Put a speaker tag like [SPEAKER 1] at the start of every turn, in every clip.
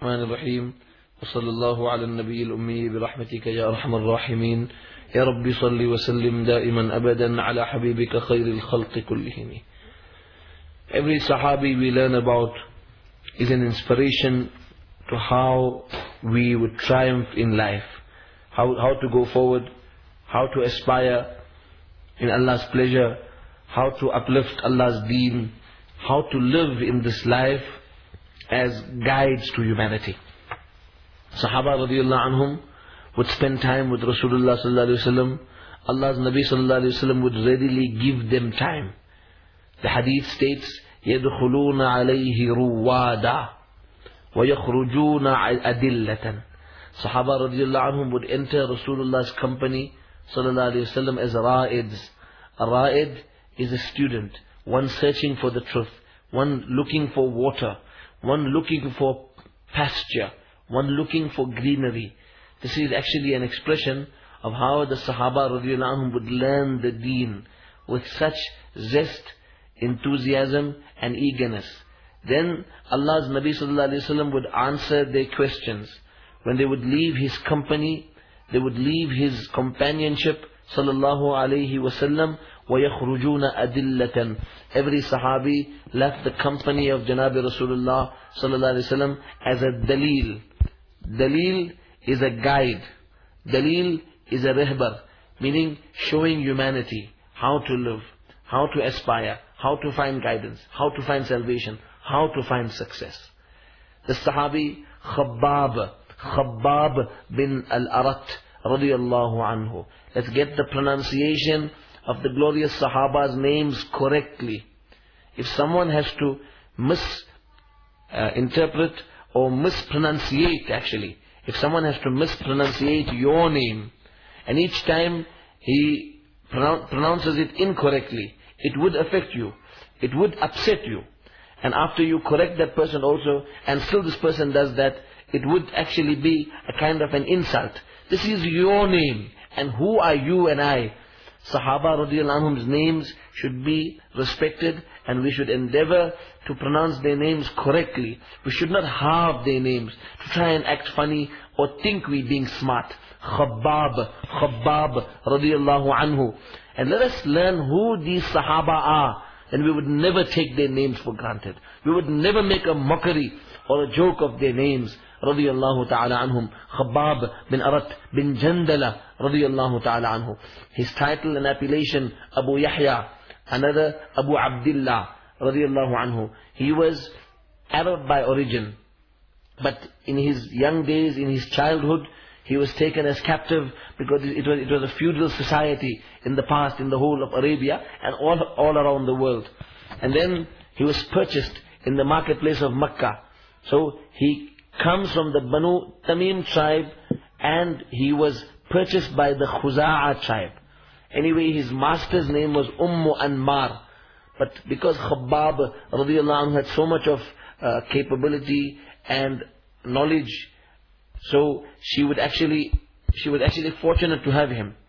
[SPEAKER 1] الرحمن الرحيم وصلى الله على النبي الأمي برحمتك يا أرحم الراحمين يا رب صل وسلم دائما أبدا على حبيبك خير الخلق كلهم. Every Sahabi we learn about is an inspiration to how we would triumph in life, how to go forward, how to aspire in Allah's pleasure, how to uplift Allah's deen, how to live in this life as guides to humanity. Sahaba radiallahu anhum would spend time with Rasulullah sallallahu alaihi wasallam. Allah's Nabi sallallahu alaihi wasallam would readily give them time. The hadith states, يَدْخُلُونَ عَلَيْهِ رُوَّادًا وَيَخْرُجُونَ أَدِلَّةً. Sahaba radiallahu anhum would enter Rasulullah's company sallallahu alaihi wasallam as ra'ids. A ra'id is a student, one searching for the truth, one looking for water, one looking for pasture, one looking for greenery. This is actually an expression of how the Sahaba radiallahu anhum would learn the deen with such zest, enthusiasm and eagerness. Then Allah's Nabi sallallahu alaihi wasallam would answer their questions. When they would leave His company, they would leave His companionship sallallahu alaihi wasallam. وَيَخْرُجُونَ أَدِلَّةً. Every Sahabi left the company of Janabi Rasulullah sallallahu alaihi wasallam as a dalil. Dalil is a guide. Dalil is a rehbar, meaning showing humanity how to live, how to aspire, how to find guidance, how to find salvation, how to find success. The Sahabi Khabbab bin al-Arat radiyallahu anhu. Let's get the pronunciation of the glorious Sahaba's names correctly. If someone has to misinterpret or mispronunciate, actually, if someone has to mispronunciate your name, and each time he pronounces it incorrectly, it would affect you, it would upset you. And after you correct that person also, and still this person does that, it would actually be a kind of an insult. This is your name, and who are you and I? Sahaba radiallahu anhum's names should be respected, and we should endeavor to pronounce their names correctly. We should not halve their names to try and act funny or think we being smart. Khabbab radiallahu anhu. And let us learn who these Sahaba are, and we would never take their names for granted. We would never make a mockery or a joke of their names. Radiyallahu ta'ala anhum. Khabbab bin Arat bin Jandala radiyallahu ta'ala anhu. His title and appellation, Abu Yahya, another Abu Abdullah radiyallahu anhu. He was Arab by origin, but in his young days, in his childhood, he was taken as captive because it was a feudal society in the past, in the whole of Arabia and all around the world. And then he was purchased in the marketplace of Makkah. So he comes from the Banu Tamim tribe, and he was purchased by the Khuza'a tribe. Anyway, his master's name was Anmar. But because Khabbab radiallahu anhu had so much of capability and knowledge, so she was actually fortunate to have him.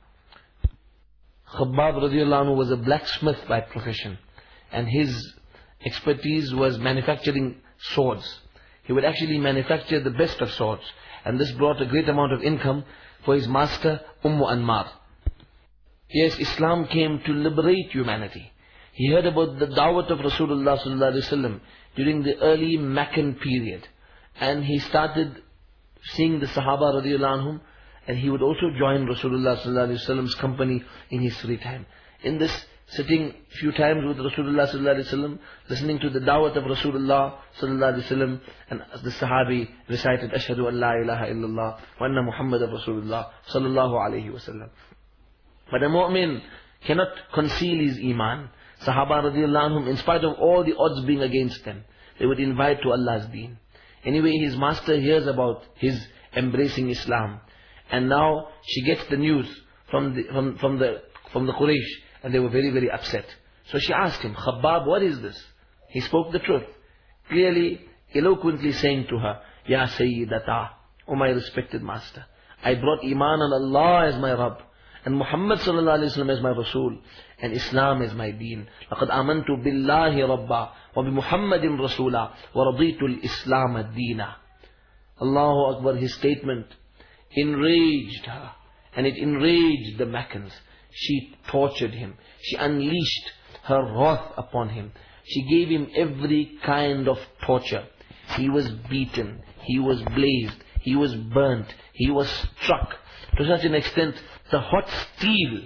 [SPEAKER 1] Khabbab radiallahu anhu was a blacksmith by profession, and his expertise was manufacturing swords. He would actually manufacture the best of swords, and this brought a great amount of income for his master Anmar. Yes, Islam came to liberate humanity. He heard about the da'wat of Rasulullah sallallahu alaihi wasallam during the early Meccan period, and he started seeing the Sahaba radiallahu anhum, and he would also join Rasulullah sallallahu alaihi wasallam's company in his free time. In this, sitting few times with Rasulullah sallallahu alaihi wasallam, listening to the da'wat of Rasulullah sallallahu alaihi wasallam, and the Sahabi recited, Ashhadu an la ilaha illallah wa anna Muhammadan Rasulullah sallallahu alaihi wasallam. But a mu'min cannot conceal his iman. Sahaba radiallahu anhum, in spite of all the odds being against them, they would invite to Allah's deen. Anyway, his master hears about his embracing Islam, and now she gets the news from the Quraysh, and they were very, very upset. So she asked him, Khabbab, what is this? He spoke the truth, clearly, eloquently saying to her, Ya Sayyidata, O my respected master, I brought Iman on Allah as my Rabb, and Muhammad sallallahu alaihi wasallam as my Rasul, and Islam as my deen. لَقَدْ آمَنْتُ بِاللَّهِ رَبًّا وَبِمُحَمَّدٍ رَسُولًا وَرَضِيتُ الْإِسْلَامَ دِينًا. Allahu Akbar, his statement enraged her, and it enraged the Meccans. She tortured him. She unleashed her wrath upon him. She gave him every kind of torture. He was beaten, he was blazed, he was burnt, he was struck to such an extent the hot steel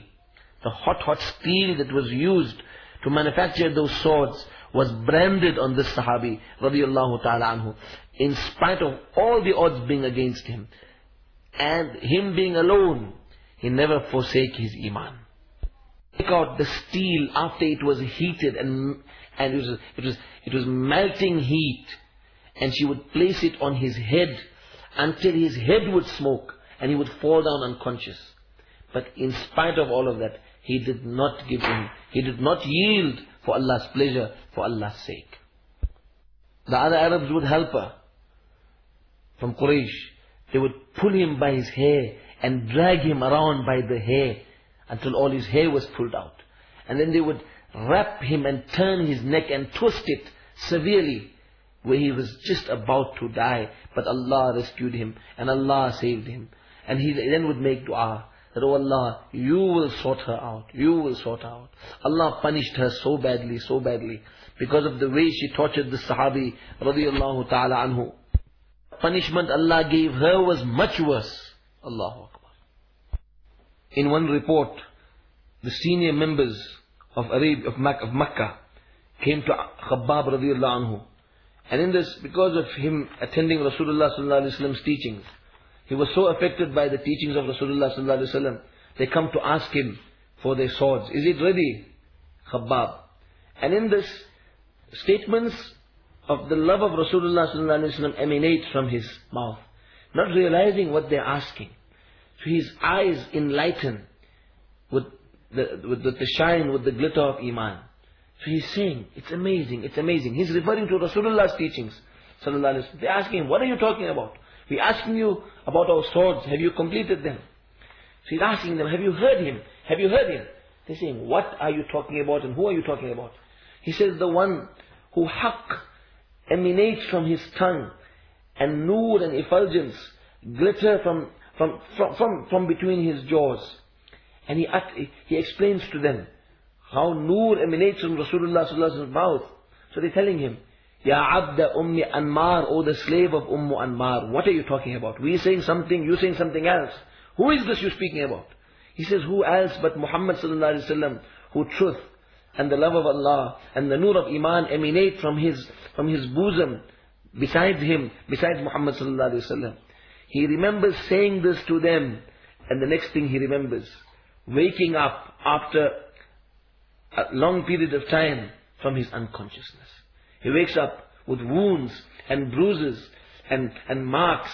[SPEAKER 1] that was used to manufacture those swords was branded on this Sahabi radiyallahu ta'ala anhu, in spite of all the odds being against him and him being alone. He never forsake his iman. Take out the steel after it was heated and it was melting heat, and she would place it on his head until his head would smoke and he would fall down unconscious. But in spite of all of that, he did not give in. He did not yield for Allah's pleasure, for Allah's sake. The other Arabs would help her from Quraysh. They would pull him by his hair and drag him around by the hair until all his hair was pulled out. And then they would wrap him and turn his neck and twist it severely, where he was just about to die. But Allah rescued him and Allah saved him. And he then would make dua that, oh Allah, you will sort her out. You will sort her out. Allah punished her so badly, because of the way she tortured the Sahabi radiyallahu ta'ala anhu. Punishment Allah gave her was much worse. Allahu Akbar. In one report, the senior members of Makkah came to Khabbab radiyallahu anhu. And in this, because of him attending Rasulullah sallallahu alaihi wasallam's teachings, he was so affected by the teachings of Rasulullah sallallahu alaihi wasallam, they come to ask him for their swords. Is it ready, Khabbab? And in this, statements of the love of Rasulullah sallallahu alaihi wasallam emanate from his mouth, not realizing what they're asking. So his eyes enlighten with the shine, with the glitter of Iman. So he's saying, it's amazing, it's amazing. He's referring to Rasulullah's teachings, sallallahu alaihi wasallam. They're asking him, what are you talking about? We're asking you about our swords. Have you completed them? So he's asking them, have you heard him? Have you heard him? They're saying, what are you talking about and who are you talking about? He says, the one who haqq emanates from his tongue, and nur and effulgence glitter from between his jaws. And he explains to them how nur emanates from Rasulullah sallallahu alaihi wasallam's mouth. So they're telling him, Ya Abda Ummi Anmar, O the slave of Ummu Anmar, what are you talking about? We're saying something, you're saying something else. Who is this you're speaking about? He says, who else but Muhammad sallallahu alaihi wasallam, who truth and the love of Allah and the nur of Iman emanate from his bosom, besides him, besides Muhammad sallallahu alaihi wasallam. He remembers saying this to them, and the next thing he remembers, waking up after a long period of time from his unconsciousness. He wakes up with wounds and bruises and marks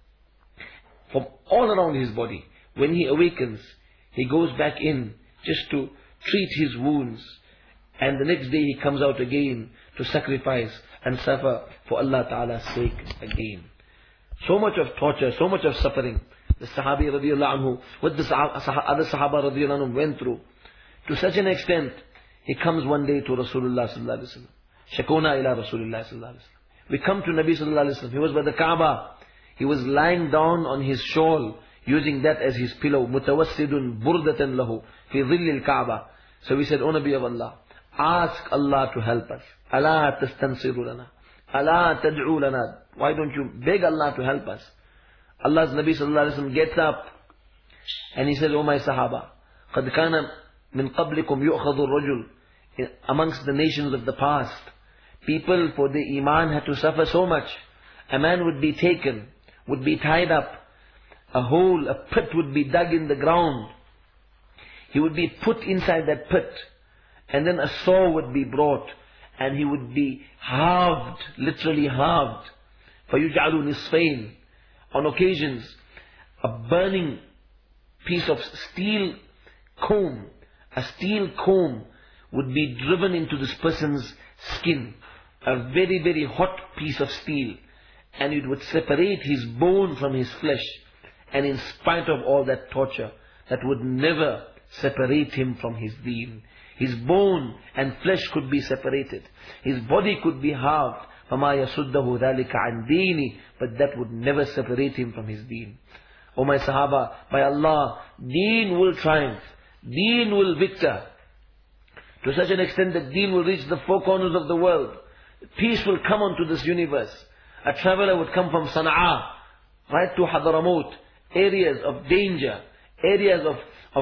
[SPEAKER 1] from all around his body. When he awakens, he goes back in just to treat his wounds. And the next day he comes out again to sacrifice and suffer for Allah Ta'ala's sake again. So much of torture, so much of suffering the Sahabi radiyallahu anhu, what the other Sahaba radiyallahu anhu went through. To such an extent, he comes one day to Rasulullah sallallahu alaihi wasallam. Shakuna ila Rasulullah sallallahu alaihi wasallam. We come to Nabi sallallahu alaihi wasallam. He was by the Kaaba. He was lying down on his shawl, using that as his pillow. Mutawassidun burdatan lahu fi dhillil Kaaba. So we said, O Nabi of Allah, ask Allah to help us. Allah tastansiru lana. Allah tad'u lana. Why don't you beg Allah to help us? Allah's Nabi sallallahu alaihi wasallam gets up and he says, O my Sahaba, قَدْ كَانَ مِنْ قَبْلِكُمْ يُؤْخَذُ الرَّجُلُ. Amongst the nations of the past, people for their iman had to suffer so much. A man would be taken, would be tied up, a pit would be dug in the ground. He would be put inside that pit, and then a saw would be brought, and he would be halved, literally halved. فَيُجْعَلُ نِصْفَيْنِ. On occasions, a burning piece of steel comb would be driven into this person's skin. A very, very hot piece of steel. And it would separate his bone from his flesh. And in spite of all that torture, that would never separate him from his deen. His bone and flesh could be separated. His body could be halved. فَمَا يَسُدَّهُ ذَلِكَ عَنْ دِينِ, but that would never separate him from his deen. O my Sahaba, by Allah, deen will triumph. Deen will victor. To such an extent that deen will reach the four corners of the world. Peace will come onto this universe. A traveler would come from Sana'a right to Hadramaut, areas of danger, areas of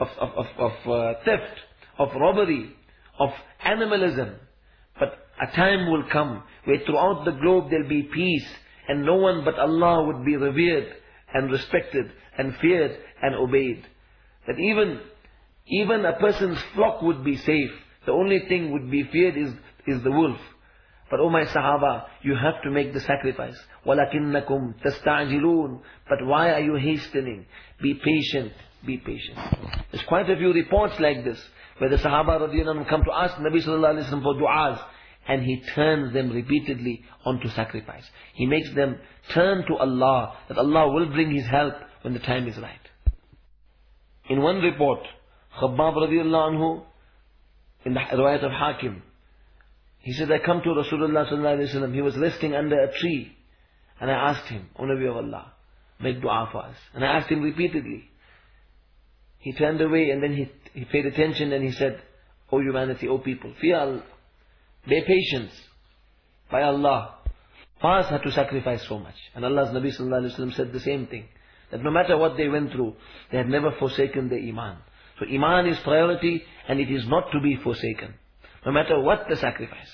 [SPEAKER 1] theft, of robbery, of animalism. But a time will come where throughout the globe there will be peace, and no one but Allah would be revered and respected and feared and obeyed. That even a person's flock would be safe. The only thing would be feared is the wolf. But O my Sahaba, you have to make the sacrifice. وَلَكِنَّكُمْ تَسْتَعْجِلُونَ. But why are you hastening? Be patient. Be patient. There's quite a few reports like this, where the Sahaba radiyallahu anhum come to ask Nabi sallallahu alayhi wa sallam for du'as, and he turns them repeatedly onto sacrifice. He makes them turn to Allah, that Allah will bring His help when the time is right. In one report, Khabbab radiyallahu anhu, in the riwayat of Hakim, he said, I come to Rasulullah sallallahu alayhi wa sallam. He was resting under a tree, and I asked him, O Nabi of Allah, make dua for us. And I asked him repeatedly. He turned away, and then he paid attention, and he said, O humanity, O people, fear Allah, bear patience by Allah. Fast had to sacrifice so much. And Allah's Nabi sallallahu alayhi wa sallam said the same thing, that no matter what they went through, they had never forsaken their iman. So iman is priority, and it is not to be forsaken, no matter what the sacrifice.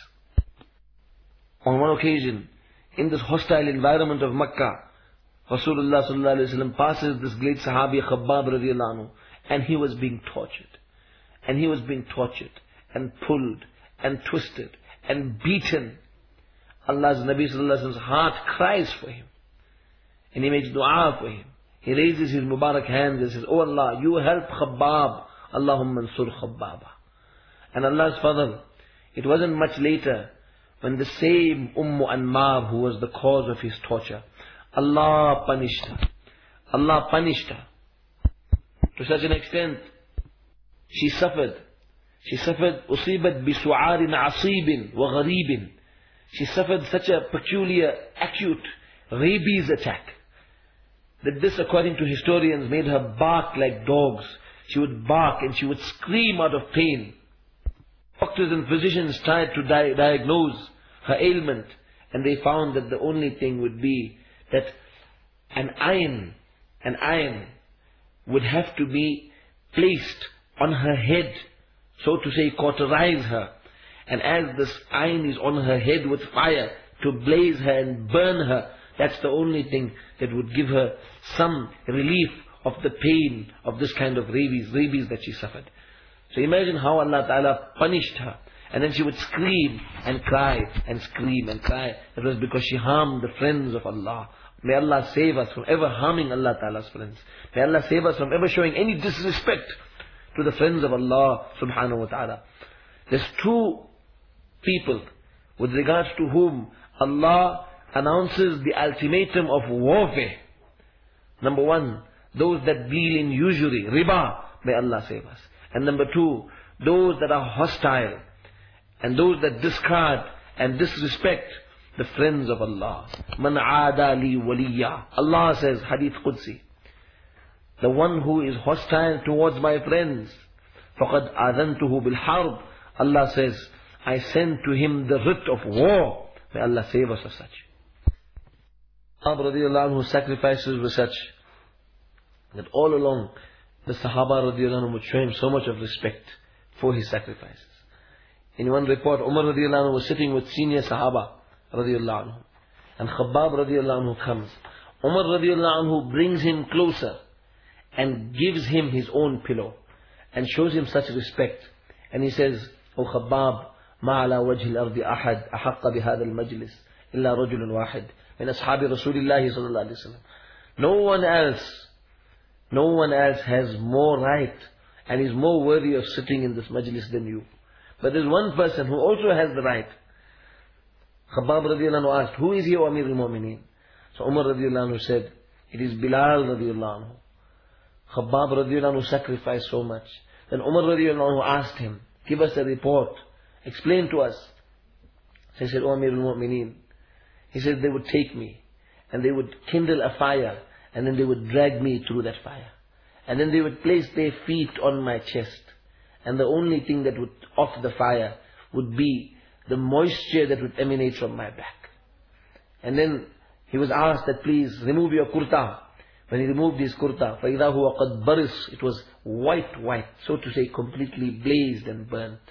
[SPEAKER 1] On one occasion, in this hostile environment of Makkah, Rasulullah sallallahu alayhi wa sallam passes this great Sahabi Khabbab radiyallahu anhu, and he was being tortured. And he was being tortured, and pulled, and twisted, and beaten. Allah's Nabi sallallahu alayhi wa sallam's heart cries for him. And he makes dua for him. He raises his Mubarak hands and says, Oh Allah, you help Khabbab. Allahumma ansur Khabbaba. And Allah's Fadl, it wasn't much later, when the same Anmar, who was the cause of his torture, Allah punished her. Allah punished her. To such an extent, she suffered. She suffered, أُصِيبَتْ بِسُعَارٍ عَصِيبٍ وَغَرِيبٍ. She suffered such a peculiar, acute rabies attack, that this, according to historians, made her bark like dogs. She would bark and she would scream out of pain. Doctors and physicians tried to diagnose her ailment, and they found that the only thing would be that an iron would have to be placed on her head, so to say, cauterize her. And as this iron is on her head with fire, to blaze her and burn her, that's the only thing that would give her some relief of the pain of this kind of rabies that she suffered. So imagine how Allah Ta'ala punished her. And then she would scream and cry and scream and cry. It was because she harmed the friends of Allah. May Allah save us from ever harming Allah Ta'ala's friends. May Allah save us from ever showing any disrespect to the friends of Allah Subhanahu wa Ta'ala. There's two people with regards to whom Allah announces the ultimatum of warfare. Number one, those that deal in usury, riba. May Allah save us. And number two, those that are hostile, and those that discard and disrespect the friends of Allah. Man aada li waliya. Allah says, Hadith Qudsi, the one who is hostile towards my friends, faqad aadhantuhu bil harb. Allah says, I send to him the writ of war. May Allah save us of such. Sahaba radiallahu anhu's sacrifices were such that all along the Sahaba radiallahu anhu would show him so much of respect for his sacrifices. In one report, Umar radiallahu anhu was sitting with senior Sahaba radiallahu anhu, and Khabbab radiallahu anhu comes. Umar radiallahu anhu brings him closer and gives him his own pillow and shows him such respect. And he says, O Khabbab, ما على وجه الأرض أحد أحق بهذا المجلس إلا رجل واحد من أصحاب رسول الله صلى الله عليه وسلم. No one else has more right and is more worthy of sitting in this majlis than you. But there's one person who also has the right. Khabbab radiallahu anhu asked, who is he, O Amir al-Mu'mineen? So Umar radiallahu anhu said, it is Bilal radiallahu anhu. Khabbab radiallahu anhu sacrificed so much. Then Umar radiallahu anhu asked him, give us a report, explain to us. So he said, "O Amir al-Mu'mineen," he said, "they would take me and they would kindle a fire and then they would drag me through that fire. And then they would place their feet on my chest. And the only thing that would off the fire would be the moisture that would emanate from my back." And then he was asked that, "Please remove your kurta." When he removed his kurta, فَإِذَا هُوَ قَدْ بَرِص, it was white, so to say, completely blazed and burnt.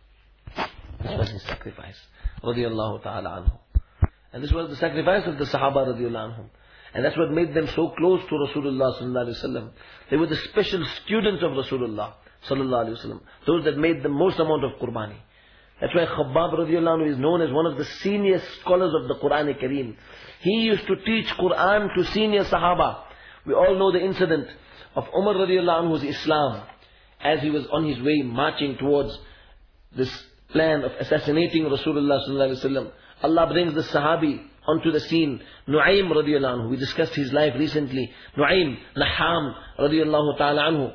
[SPEAKER 1] This was his sacrifice, radiyallahu ta'ala anhu. And this was the sacrifice of the Sahaba, radiyallahu anhum. And that's what made them so close to Rasulullah sallallahu alaihi wasallam. They were the special students of Rasulullah sallallahu alaihi wasallam. Those that made the most amount of Qurbani. That's why Khabbab radiyallahu anhu is known as one of the senior scholars of the Quran Kareem. He used to teach Quran to senior Sahaba. We all know the incident of Umar radiyallahu anhu's Islam, as he was on his way marching towards this plan of assassinating Rasulullah sallallahu alaihi wasallam. Allah brings the Sahabi onto the scene, Nu'aym radiyallahu anhu. We discussed his life recently. Nu'aym, Naham radiyallahu ta'ala anhu.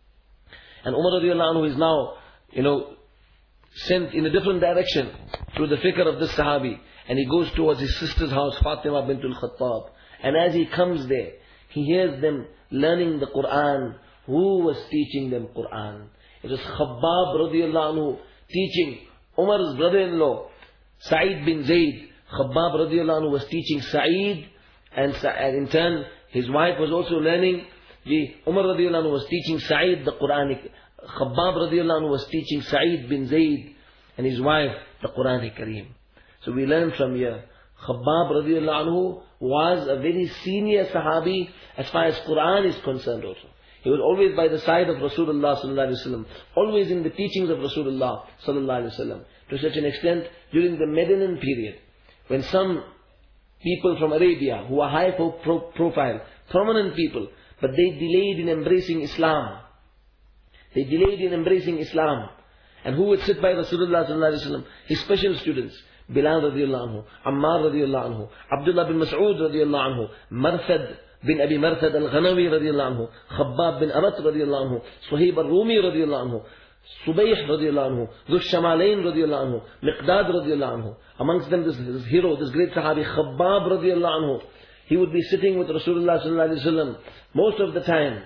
[SPEAKER 1] And Umar radiyallahu anhu is now, sent in a different direction through the fikr of this Sahabi. And he goes towards his sister's house, Fatima bintul Khattab. And as he comes there, he hears them learning the Quran. Who was teaching them Quran? It was Khabbab radiyallahu anhu teaching Umar's brother-in-law, Sa'id bin Zayd. Khabbab radiyallahu anhu was teaching Sa'id, and in turn his wife was also learning. Umar radiyallahu anhu was teaching Sa'id the Quranic. Khabbab radiyallahu anhu was teaching Sa'id bin Zayd and his wife the Quranic Kareem. So we learn from here, Khabbab radiyallahu anhu was a very senior Sahabi as far as Quran is concerned also. He was always by the side of Rasulullah sallallahu alaihi wasallam, always in the teachings of Rasulullah sallallahu alaihi wasallam. To such an extent, during the Medinan period, when some people from Arabia who are high profile, prominent people, but they delayed in embracing Islam. They delayed in embracing Islam. And who would sit by Rasulullah sallallahu alaihi wasallam? His special students. Bilal radiyallahu anhu, Ammar radiyallahu anhu, Abdullah bin Mas'ud radiyallahu anhu, Marthad bin Abi Marthad al-Ghanawi radiyallahu anhu, Khabbab bin Arat radiyallahu anhu, Suhaib al-Rumi radiyallahu anhu, Subayh radiyallahu anhu, Dhush Shamalain radiyallahu anhu, Miqdad radiyallahu anhu. Amongst them this hero, this great Sahabi, Khabbab radiyallahu anhu. He would be sitting with Rasulullah sallallahu alaihi wasallam most of the time.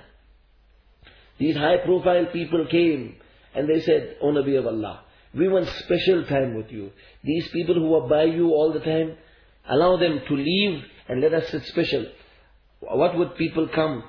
[SPEAKER 1] These high profile people came and they said, "O Nabi of Allah, we want special time with you. These people who are by you all the time, allow them to leave and let us sit special." What would people come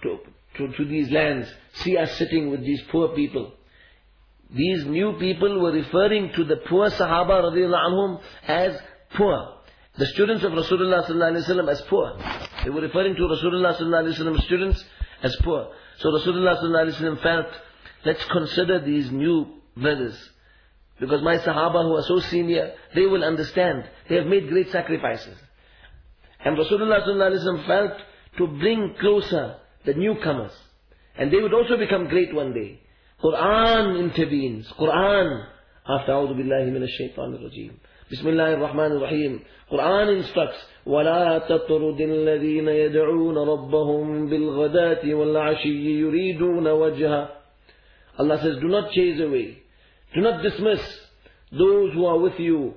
[SPEAKER 1] to these lands, see us sitting with these poor people? These new people were referring to the poor Sahaba radiyallahu anhum as poor. The students of Rasulullah sallallahu alaihi wasallam as poor. They were referring to Rasulullah sallallahu alaihi wasallam students as poor. So Rasulullah sallallahu alaihi wasallam felt, let's consider these new brothers. Because my Sahaba who are so senior, they will understand. They have made great sacrifices. And Rasulullah sallallahu alaihi wasallam felt to bring closer the newcomers. And they would also become great one day. Quran intervenes. Quran. After A'udhu Billahi Minash Shaitanir Rajeem. Bismillahir Rahmanir Rahim. Quran instructs, وَلَا تَطْرُدِ الَّذِينَ يَدْعُونَ رَبَّهُمْ بِالْغَدَاةِ وَالْعَشِيِّ يُرِيدُونَ وَجْهَهُ. Allah says, do not chase away. Do not dismiss those who are with you,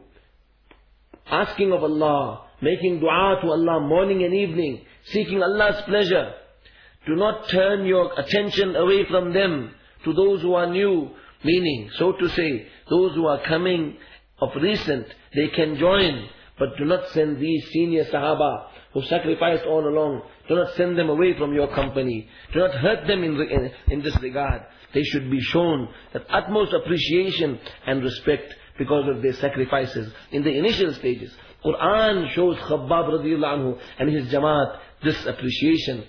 [SPEAKER 1] asking of Allah, making dua to Allah morning and evening, seeking Allah's pleasure. Do not turn your attention away from them to those who are new, meaning, so to say, those who are coming of recent, they can join, but do not send these senior Sahaba who sacrificed all along, do not send them away from your company. Do not hurt them in this regard. They should be shown that utmost appreciation and respect because of their sacrifices in the initial stages. Quran shows Khabbab radiyallahu anhu and his Jamaat this appreciation.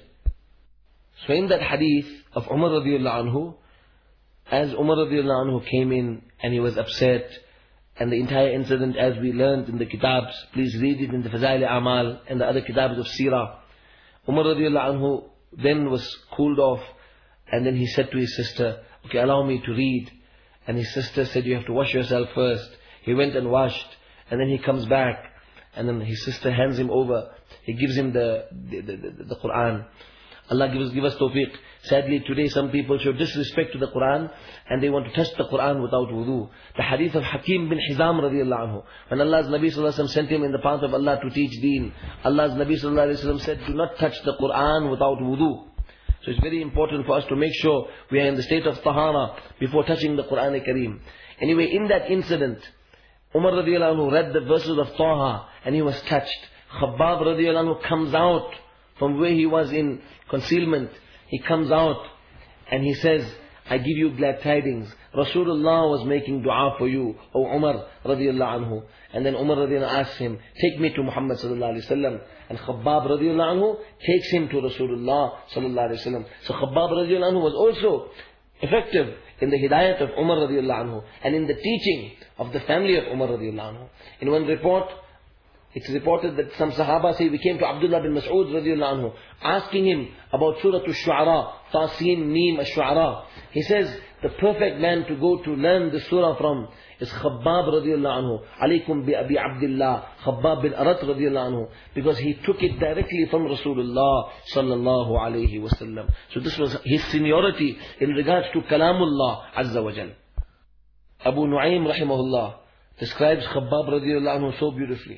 [SPEAKER 1] So in that hadith of Umar radiyallahu anhu, as Umar radiyallahu anhu came in and he was upset, and the entire incident as we learned in the kitabs, please read it in the Fazail Amal and the other kitabs of Seerah. Umar radiyallahu anhu then was cooled off, and then he said to his sister, "Okay, allow me to read." And his sister said, "You have to wash yourself first." He went and washed, and then he comes back, and then his sister hands him over. He gives him the Quran. Allah give us tawfiq. Sadly, today some people show disrespect to the Quran and they want to touch the Quran without wudu. The hadith of Hakim bin Hizam radiallahu anhu, when Allah's Nabi sallallahu alaihi wasallam sent him in the path of Allah to teach deen, Allah's Nabi sallallahu alaihi wasallam said, do not touch the Quran without wudu. So it's very important for us to make sure we are in the state of tahara before touching the Quran Kareem. Anyway, in that incident, Umar radiallahu anhu read the verses of Taha and he was touched. Khabbab radiallahu anhu comes out from where he was in concealment. He comes out and he says, I give you glad tidings. Rasulullah was making dua for you, O Umar radiallahu anhu. And then Umar radiallahu anhu asks him, take me to Muhammad sallallahu alayhi wa sallam. And Khabbab radiallahu anhu takes him to Rasulullah sallallahu alayhi wa sallam. So Khabbab radiallahu anhu was also effective in the hidayat of Umar radiallahu anhu and in the teaching of the family of Umar radiallahu anhu. In one report, it's reported that some Sahaba say, we came to Abdullah bin Mas'ud radiallahu anhu, asking him about Surah Ash-Shu'ara, Tasin, Mim, Ash-Shu'ara. He says, the perfect man to go to learn this surah from is Khabbab radiallahu anhu, alaykum bi Abi Abdullah, Khabbab bin Arat radiallahu anhu, because he took it directly from Rasulullah sallallahu alayhi wa sallam. So this was his seniority in regards to Kalamullah Azza wa Jal. Abu Nu'aym rahimahullah describes Khabbab radiallahu anhu so beautifully.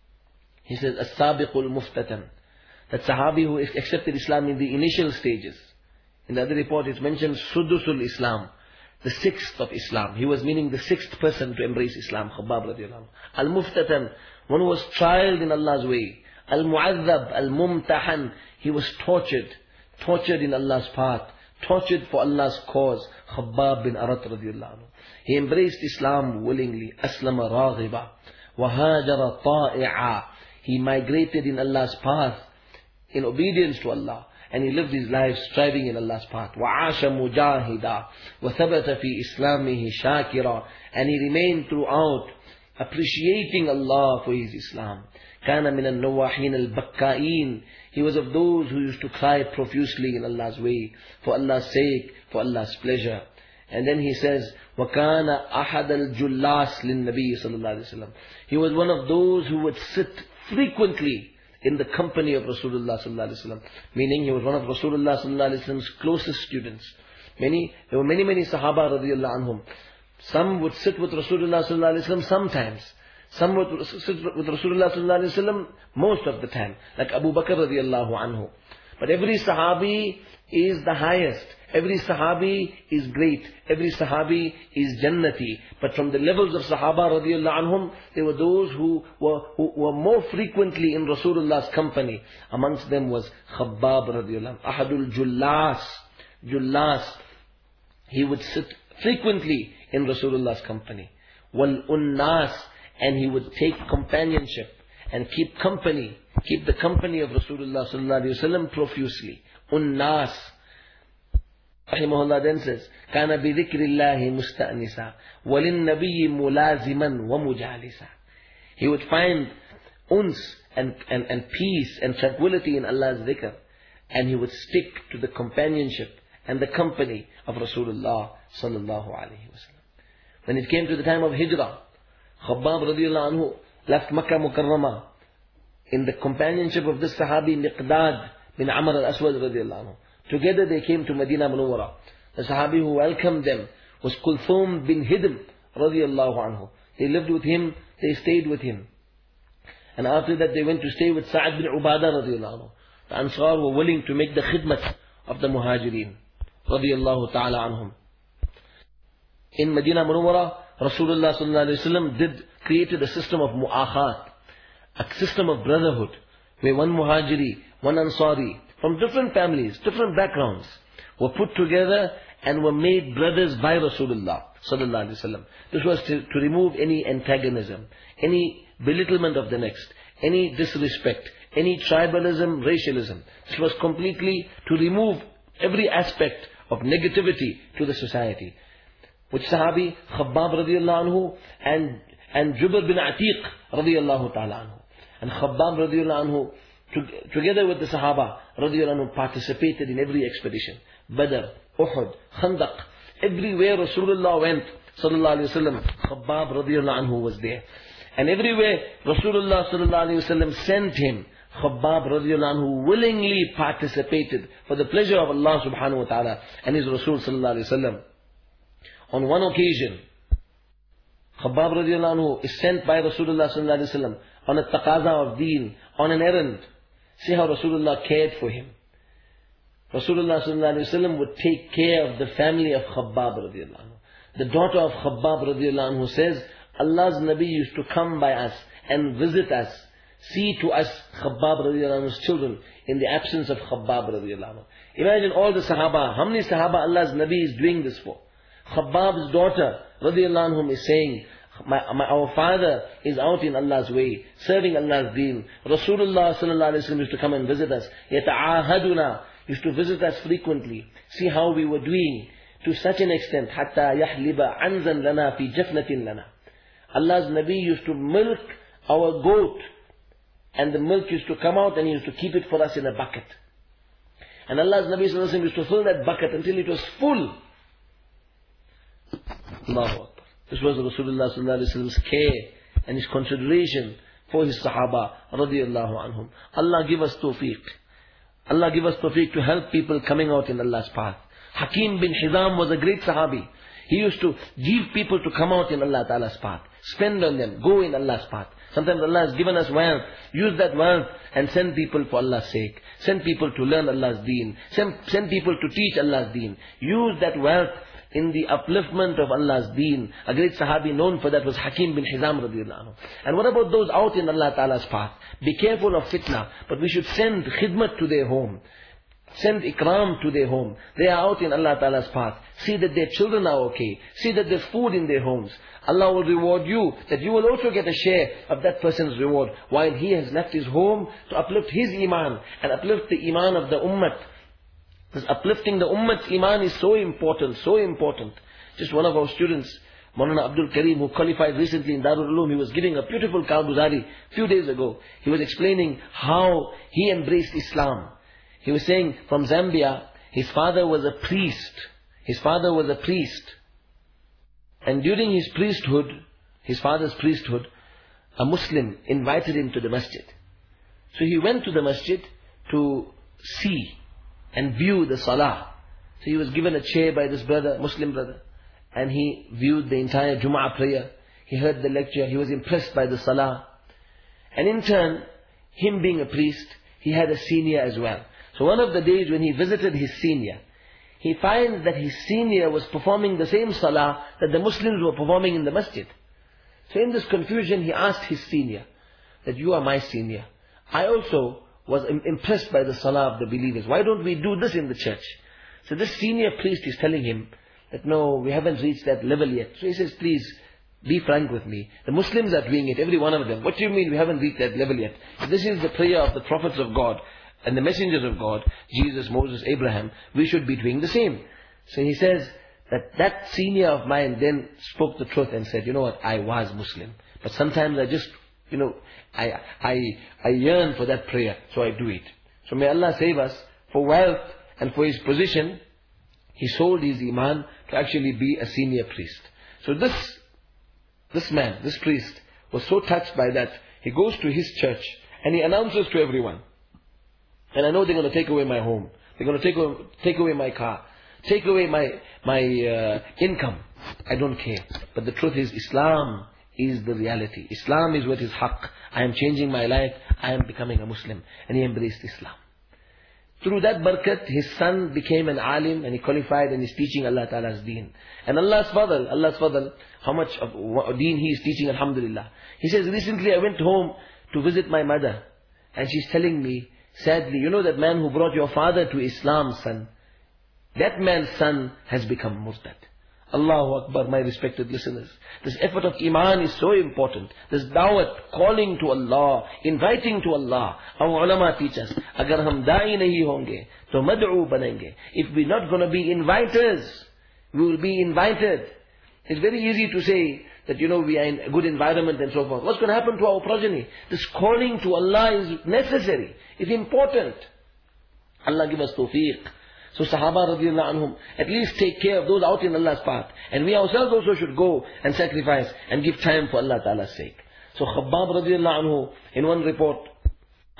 [SPEAKER 1] He says, As-Sabiqul Muftatan. That Sahabi who accepted Islam in the initial stages. In the other report it's mentioned Sudusul Islam, the sixth of Islam. He was meaning the sixth person to embrace Islam, Khabbab radiallahu anhu. Al-Muftatan, one who was trialed in Allah's way. Al-Mu'adhab, Al-Mumtahan, he was tortured in Allah's path, tortured for Allah's cause. Khabbab bin Arat radiallahu anhu. He embraced Islam willingly. Aslama raghiba, wa hajara ta'i'a. He migrated in Allah's path, in obedience to Allah. And he lived his life striving in Allah's path. وَعَاشَ مُجَاهِدًا وَثَبَتَ فِي إِسْلَامِهِ شَاكِرًا. And he remained throughout appreciating Allah for his Islam. كَانَ مِنَ النَّوَاحِينَ الْبَكَّائِينَ. He was of those who used to cry profusely in Allah's way, for Allah's sake, for Allah's pleasure. And then he says, وَكَانَ أَحَدَ الْجُلَّاسِ لِلنَّبِيِّ صلى الله عليه وسلم. He was one of those who would sit frequently in the company of Rasulullah sallallahu alaihi wasallam. Meaning he was one of Rasulullah sallallahu alaihi wasallam's closest students. There were many Sahaba radiallahu anhum. Some would sit with Rasulullah sallallahu alaihi wasallam sometimes. Some would sit with Rasulullah sallallahu alaihi wasallam most of the time. Like Abu Bakr radiallahu anhu. But every Sahabi is the highest. Every Sahabi is great. Every Sahabi is Jannati. But from the levels of Sahaba radiallahu anhum, there were those who were more frequently in Rasulullah's company. Amongst them was Khabbab radiallahu anhu. Ahadul Jullas. He would sit frequently in Rasulullah's company. Wal unnas. And he would take companionship and keep the company of Rasulullah sallallahu alaihi wasallam profusely. Unnas. Rahimahullah then says, كَانَ بِذِكْرِ اللَّهِ مُسْتَأْنِسًا وَلِلنَّبِيِّ مُلَازِمًا وَمُجَالِسًا. He would find uns and peace and tranquility in Allah's dhikr. And he would stick to the companionship and the company of Rasulullah sallallahu alaihi wasallam. When it came to the time of Hijrah, Khabbab radiallahu anhu left Makkah Mukarramah in the companionship of this Sahabi Miqdad bin Amr al-Aswad radiallahu anhu. Together they came to Medina Munawwara. The Sahabi who welcomed them was Kulthum bin Hidm radiallahu anhu. They lived with him, they stayed with him. And after that they went to stay with Sa'ad bin Ubadah radiallahu anhu. The Ansar were willing to make the khidmat of the Muhajirin radiallahu ta'ala anhum. In Medina Munawwara, Rasulullah sallallahu alaihi wasallam created a system of mu'akhat, a system of brotherhood, where one Muhajiri, one Ansari, from different families, different backgrounds, were put together and were made brothers by Rasulullah sallallahu alaihi wasallam. This was to remove any antagonism, any belittlement of the next, any disrespect, any tribalism, racialism. This was completely to remove every aspect of negativity to the society. Which Sahabi? Khabbab radiallahu anhu and Jubr bin Atiq radiallahu ta'ala anhu. And Khabbab radiallahu anhu, together with the Sahaba radiallahu anhu, participated in every expedition. Badr, Uhud, Khandaq. Everywhere Rasulullah went, sallallahu alayhi wa sallam, Khabbab radiallahu anhu was there. And everywhere Rasulullah sallallahu alayhi wa sallam sent him, Khabbab radiallahu anhu willingly participated for the pleasure of Allah subhanahu wa ta'ala and His Rasul sallallahu alayhi wa sallam. On one occasion, Khabbab radiallahu anhu is sent by Rasulullah sallallahu alayhi wa sallam on a taqaza of deen, on an errand. See how Rasulullah cared for him. Rasulullah sallallahu alayhi wa sallam would take care of the family of Khabbab radiallahu anhu. The daughter of Khabbab radiallahu anhu says, Allah's Nabi used to come by us and visit us, see to us Khabbab radiallahu anhu's children in the absence of Khabbab radiallahu anhu. Imagine all the Sahaba, how many Sahaba Allah's Nabi is doing this for? Khabbab's daughter radiallahu anhu is saying, our father is out in Allah's way, serving Allah's deen. Rasulullah sallallahu alayhi wa sallam used to come and visit us. Yata'ahaduna, used to visit us frequently, see how we were doing, to such an extent, hatta yahliba anzan lana fi jafnatin lana. Allah's Nabi used to milk our goat, and the milk used to come out and He used to keep it for us in a bucket. And Allah's Nabi sallallahu alayhi wa sallam used to fill that bucket until it was full. Allahu Akbar. This was Rasulullah sallallahu alayhi wa sallam's care and his consideration for his Sahaba radiyallahu anhum. Allah give us tawfiq. Allah give us tawfiq to help people coming out in Allah's path. Hakim bin Hizam was a great Sahabi. He used to give people to come out in Allah Ta'ala's path. Spend on them. Go in Allah's path. Sometimes Allah has given us wealth. Use that wealth and send people for Allah's sake. Send people to learn Allah's deen. Send people to teach Allah's deen. Use that wealth in the upliftment of Allah's deen. A great Sahabi known for that was Hakim bin Hizam radiallahu anhu. And what about those out in Allah Ta'ala's path? Be careful of fitna, but we should send khidmat to their home. Send ikram to their home. They are out in Allah Ta'ala's path. See that their children are okay. See that there's food in their homes. Allah will reward you, that you will also get a share of that person's reward, while he has left his home to uplift his iman and uplift the iman of the ummah. This uplifting the ummah's iman is so important, so important. Just one of our students, Maulana Abdul Kareem, who qualified recently in Darul Uloom, he was giving a beautiful Karguzari a few days ago. He was explaining how he embraced Islam. He was saying from Zambia, his father was a priest. His father was a priest. And during his priesthood, his father's priesthood, a Muslim invited him to the masjid. So he went to the masjid to see and view the salah. So he was given a chair by this brother, Muslim brother. And he viewed the entire Jum'ah prayer. He heard the lecture. He was impressed by the salah. And in turn, him being a priest, he had a senior as well. So one of the days when he visited his senior, he finds that his senior was performing the same salah that the Muslims were performing in the masjid. So in this confusion, he asked his senior, that you are my senior. I also was impressed by the salah of the believers. Why don't we do this in the church? So this senior priest is telling him that no, we haven't reached that level yet. So he says, please, be frank with me. The Muslims are doing it, every one of them. What do you mean we haven't reached that level yet? This is the prayer of the prophets of God and the messengers of God, Jesus, Moses, Abraham. We should be doing the same. So he says that senior of mine then spoke the truth and said, you know what, I was Muslim. But sometimes I just, I yearn for that prayer, so I do it. So may Allah save us. For wealth and for his position, he sold his iman to actually be a senior priest. So this man, this priest, was so touched by that, he goes to his church and he announces to everyone, and I know they're going to take away my home, they're going to take away my car, take away my income. I don't care. But the truth is, Islam is the reality. Islam is what is haqq. I am changing my life. I am becoming a Muslim. And he embraced Islam. Through that barakat, his son became an alim and he qualified and is teaching Allah Ta'ala's deen. And Allah's fadl, how much of deen he is teaching, alhamdulillah. He says, recently I went home to visit my mother and she's telling me, sadly, you know that man who brought your father to Islam, son, that man's son has become murtad. Allahu Akbar, my respected listeners. This effort of iman is so important. This dawat, calling to Allah, inviting to Allah. Our ulama teach us, agar hum da'i nahi honge, to mad'u banenge. If we're not going to be inviters, we will be invited. It's very easy to say that, we are in a good environment and so forth. What's going to happen to our progeny? This calling to Allah is necessary. It's important. Allah give us tawfiq. So Sahaba radiallahu anhum at least take care of those out in Allah's path. And we ourselves also should go and sacrifice and give time for Allah Ta'ala's sake. So Khabbab radiallahu anhu, in one report,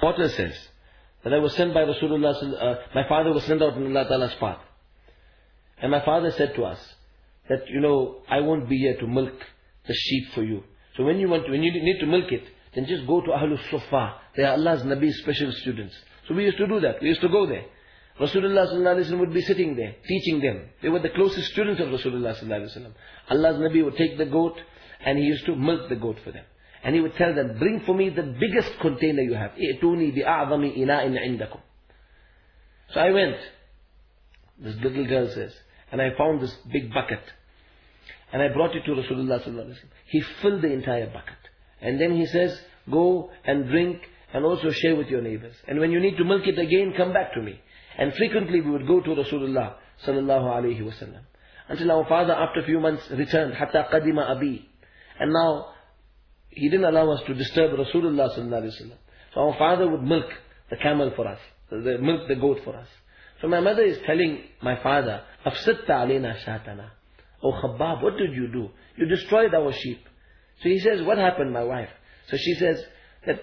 [SPEAKER 1] Daughter says that I was sent by Rasulullah, my father was sent out in Allah Ta'ala's path. And my father said to us that, I won't be here to milk the sheep for you. So when you need to milk it, then just go to Ahlul Sufa. They are Allah's Nabi's special students. So we used to do that. We used to go there. Rasulullah sallallahu alaihi wasallam would be sitting there, teaching them. They were the closest students of Rasulullah sallallahu alaihi wasallam. Allah's Nabi would take the goat and he used to milk the goat for them. And he would tell them, bring for me the biggest container you have. I'tuni bi'a'zami ina'in 'indakum. So I went, this little girl says, and I found this big bucket. And I brought it to Rasulullah sallallahu alaihi wasallam. He filled the entire bucket. And then he says, go and drink and also share with your neighbors. And when you need to milk it again, come back to me. And frequently we would go to Rasulullah sallallahu alaihi wasallam. Until our father after a few months returned, hatta qadima abi. And now, he didn't allow us to disturb Rasulullah sallallahu alaihi wasallam. So our father would milk the camel for us, milk the goat for us. So my mother is telling my father, afsatta alayna shatana. Oh Khabbab, what did you do? You destroyed our sheep. So he says, what happened, my wife? So she says that,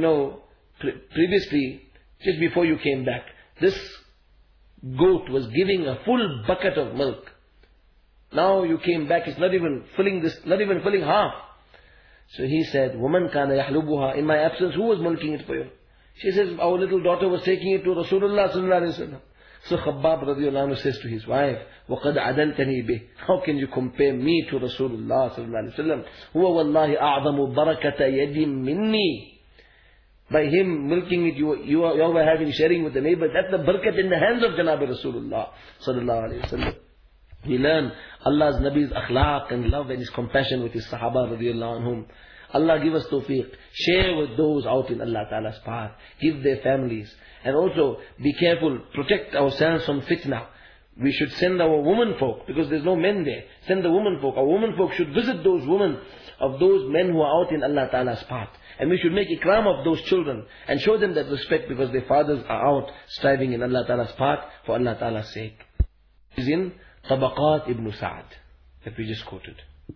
[SPEAKER 1] previously, just before you came back, this goat was giving a full bucket of milk. Now you came back, it's not even filling half. So he said, woman kana yahlubuha, in my absence, who was milking it for you? She says, our little daughter was taking it to Rasulullah sallallahu alaihi wasallam. So Khabbab radiallahu anhu says to his wife, وَقَدْ عَدَلْتَنِي بِهِ, how can you compare me to Rasulullah sallallahu alaihi wasallam? هُوَ وَاللَّهِ أَعْظَمُ بَرَكَةَ يَدٍ مِنِّي. By him milking it, you were having sharing with the neighbors. That's the barakat in the hands of Janab Rasulullah sallallahu alaihi wasallam. We learn Allah's Nabi's akhlaq and love and his compassion with his Sahaba radiallahu anhum. Allah give us tawfiq. Share with those out in Allah Ta'ala's path. Give their families. And also be careful, protect ourselves from fitna. We should send our women folk, because there's no men there. Send the women folk. Our women folk should visit those women of those men who are out in Allah Ta'ala's path. And we should make ikram of those children and show them that respect, because their fathers are out striving in Allah Ta'ala's path for Allah Ta'ala's sake. It is in Tabaqat ibn Sa'ad that we just quoted.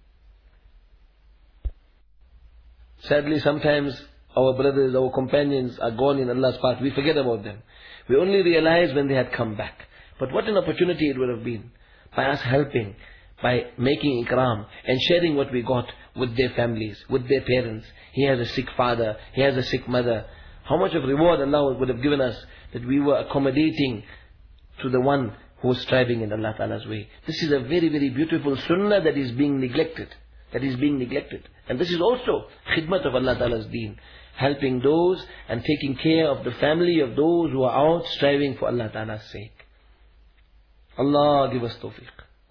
[SPEAKER 1] Sadly, sometimes our brothers, our companions are gone in Allah's path. We forget about them. We only realize when they had come back. But what an opportunity it would have been by us helping, by making ikram and sharing what we got with their families, with their parents. He has a sick father, he has a sick mother. How much of reward Allah would have given us that we were accommodating to the one who was striving in Allah Ta'ala's way. This is a very, very beautiful sunnah that is being neglected. And this is also khidmat of Allah Ta'ala's deen. Helping those and taking care of the family of those who are out striving for Allah Ta'ala's sake. Allah give us tawfiq.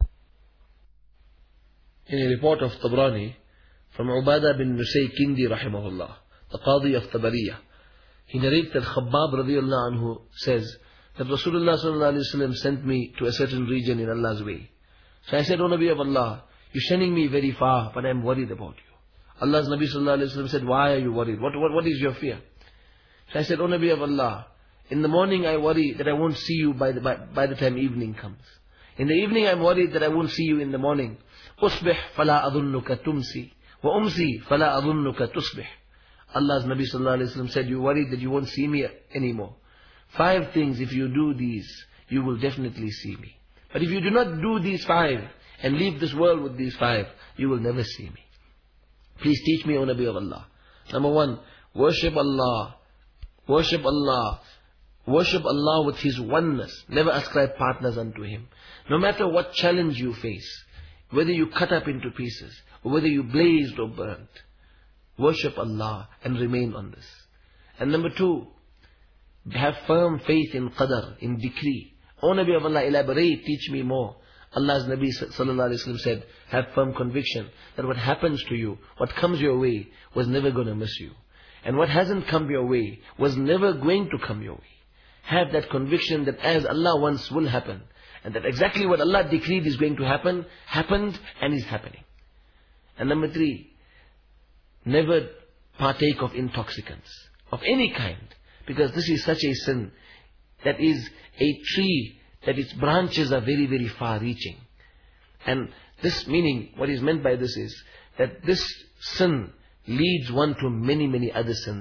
[SPEAKER 1] In a report of Tabrani, from Ubadah bin Nusay Kindi rahimahullah, the Qadi of Tabariyah, he narrates that Khabbab radiallahu anhu says that Rasulullah sallallahu alaihi wasallam sent me to a certain region in Allah's way. So I said, O Nabi of Allah, you're sending me very far, but I'm worried about you. Allah's Nabi sallallahu alaihi wasallam said, why are you worried? What is your fear? So I said, O Nabi of Allah, in the morning I worry that I won't see you by the time evening comes. In the evening I'm worried that I won't see you in the morning. أصبح فلا أظنك تمسي وأمسي فلا أظنك تصبح. Allah's Nabi sallallahu alaihi wasallam said, you're worried that you won't see me anymore. 5 things, if you do these, you will definitely see me. But if you do not do these 5 and leave this world with these 5, you will never see me. Please teach me, O Nabi of Allah. Number 1, worship Allah. Worship Allah. Worship Allah with His oneness. Never ascribe partners unto Him. No matter what challenge you face, whether you cut up into pieces, or whether you blazed or burnt, worship Allah and remain on this. And number 2, have firm faith in qadar, in decree. O Nabi of Allah, elaborate, teach me more. Allah's Nabi sallallahu alaihi wasallam said, have firm conviction that what happens to you, what comes your way, was never going to miss you. And what hasn't come your way, was never going to come your way. Have that conviction that as Allah wants will happen. And that exactly what Allah decreed is going to happen, happened and is happening. And number 3, never partake of intoxicants, of any kind. Because this is such a sin that is a tree that its branches are very, very far reaching. And this meaning, what is meant by this is that this sin leads one to many, many other sins.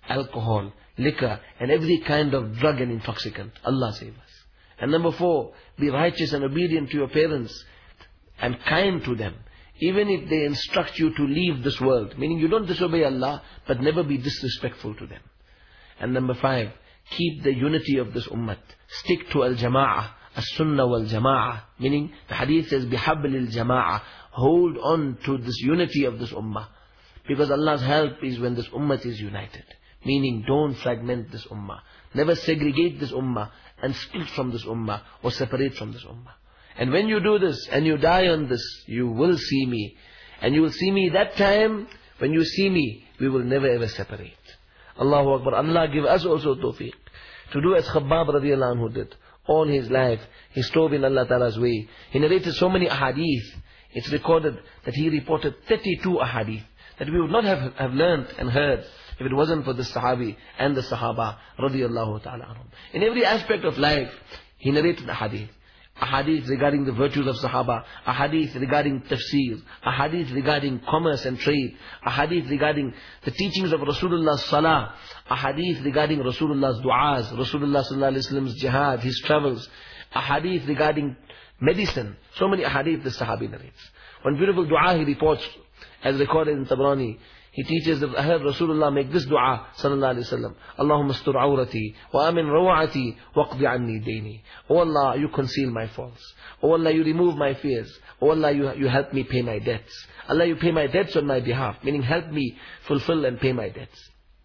[SPEAKER 1] alcohol, liquor, and every kind of drug and intoxicant. Allah save us. And number 4, be righteous and obedient to your parents and kind to them, even if they instruct you to leave this world. Meaning you don't disobey Allah, but never be disrespectful to them. And number 5, keep the unity of this ummah. Stick to al-jama'ah, as-sunnah wal-jama'ah. Meaning the hadith says, bihabl al-jama'ah. Hold on to this unity of this ummah. Because Allah's help is when this ummah is united. Meaning don't fragment this ummah. Never segregate this ummah and split from this ummah or separate from this ummah. And when you do this and you die on this, you will see me. And you will see me that time. When you see me, we will never ever separate. Allahu Akbar. Allah give us also tawfiq to do as Khabbab radiallahu anhu did. All his life, he strove in Allah Ta'ala's way. He narrated so many ahadith. It's recorded that he reported 32 ahadith that we would not have learned and heard if it wasn't for the Sahabi and the Sahaba radiallahu ta'ala anhum. In every aspect of life, he narrated ahadith. Ahadith regarding the virtues of Sahaba, ahadith regarding tafsir, ahadith regarding commerce and trade, ahadith regarding the teachings of Rasulullah's salah, ahadith regarding Rasulullah's du'as, Rasulullah sallallahu alaihi wasallam's jihad, his travels, ahadith regarding medicine. So many ahadith the Sahabi narrates. One beautiful dua he reports, as recorded in Tabrani. He teaches that I heard Rasulullah make this dua, sallallahu alayhi wa sallam. Allahumma astur awrati, wa amin rawati, waqdi anni dayni. Oh Allah, you conceal my faults. Oh Allah, you remove my fears. Oh Allah, you help me pay my debts. Allah, you pay my debts on my behalf. Meaning help me fulfill and pay my debts.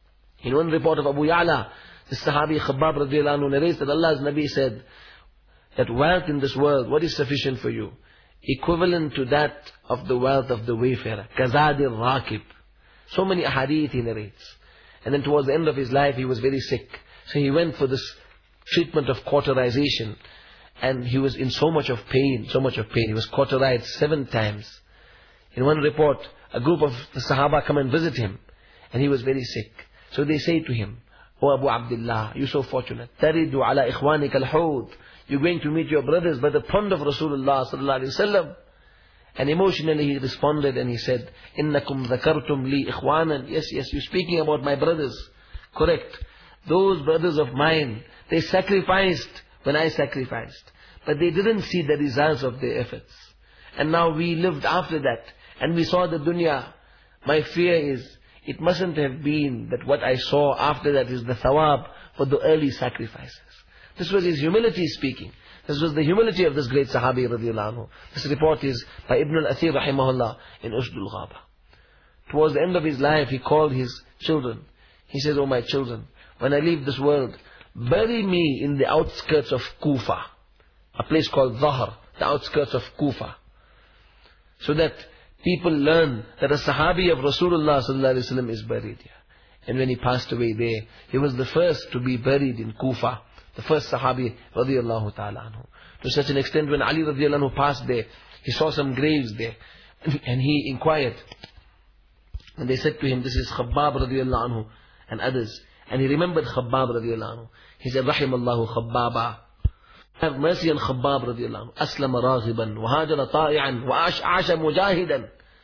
[SPEAKER 1] In one report of Abu Ya'la, the Sahabi Khabbab radiallahu anhu narrates that Allah's Nabi said, that wealth in this world, what is sufficient for you? Equivalent to that of the wealth of the wayfarer. Kazadir Rakib. So many ahadith he narrates. And then towards the end of his life, he was very sick. So he went for this treatment of cauterization. And he was in so much of pain, so much of pain. He was cauterized 7 times. In one report, a group of the Sahaba come and visit him. And he was very sick. So they say to him, "O Abu Abdullah, you're so fortunate. Taridu ala ikhwanika al-hawd. You're going to meet your brothers by the pond of Rasulullah sallallahu alaihi wasallam." And emotionally he responded and he said, "Innakum dhakartum li ikhwanan." Yes, you're speaking about my brothers. Correct. Those brothers of mine, they sacrificed when I sacrificed. But they didn't see the results of their efforts. And now we lived after that. And we saw the dunya. My fear is, it mustn't have been that what I saw after that is the thawab for the early sacrifices. This was his humility speaking. This was the humility of this great Sahabi radiallahu anhu. This report is by Ibn al-Athir rahimahullah in Usdul Ghaba. Towards the end of his life, he called his children. He says, "Oh my children, when I leave this world, bury me in the outskirts of Kufa." A place called Dhahr, the outskirts of Kufa. So that people learn that a Sahabi of Rasulullah sallallahu alaihi wasallam is buried here. And when he passed away there, he was the first to be buried in Kufa. The first Sahabi radiallahu ta'ala anhu. To such an extent when Ali radiallahu anhu passed there, he saw some graves there. And he inquired. And they said to him, "This is Khabbab radiallahu anhu and others." And he remembered Khabbab radiallahu anhu. He said, "Rahimallahu Khabbaba." Have mercy on Khabbab radiallahu anhu. Aslama raghiban, wa hajara ta'i'an, wa asha mujahidan.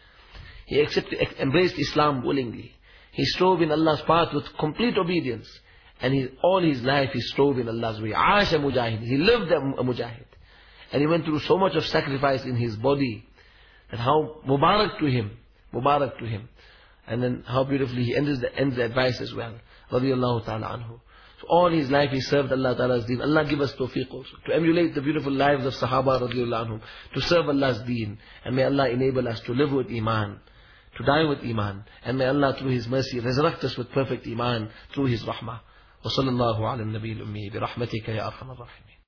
[SPEAKER 1] He embraced Islam willingly. He strove in Allah's path with complete obedience. And all his life he strove in Allah's way. Asha mujahid. He lived a mujahid. And he went through so much of sacrifice in his body. That how Mubarak to him. Mubarak to him. And then how beautifully he ends the advice as well. Radiyallahu ta'ala anhu. So all his life he served Allah Ta'ala's deen. Allah give us tawfiq also. To emulate the beautiful lives of Sahaba radiyallahu anhum. To serve Allah's deen. And may Allah enable us to live with Iman. To die with Iman. And may Allah through His mercy resurrect us with perfect Iman through His rahmah. وصلى الله على النبي الأمي برحمتك يا أرحم الراحمين.